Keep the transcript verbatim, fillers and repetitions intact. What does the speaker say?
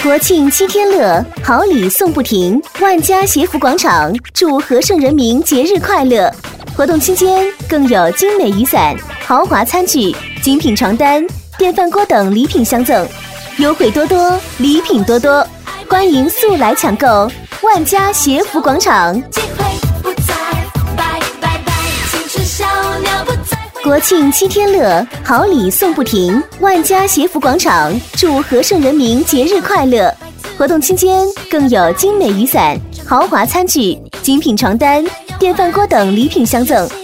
国庆七天乐，好礼送不停！万家协福广场祝和盛人民节日快乐！活动期间更有精美雨伞、豪华餐具、精品床单、电饭锅等礼品相赠，优惠多多，礼品多多，欢迎速来抢购！万家协福广场。国庆七天乐，好礼送不停！万家协福广场祝和盛人民节日快乐！活动期间更有精美雨伞、豪华餐具、精品床单、电饭锅等礼品相赠，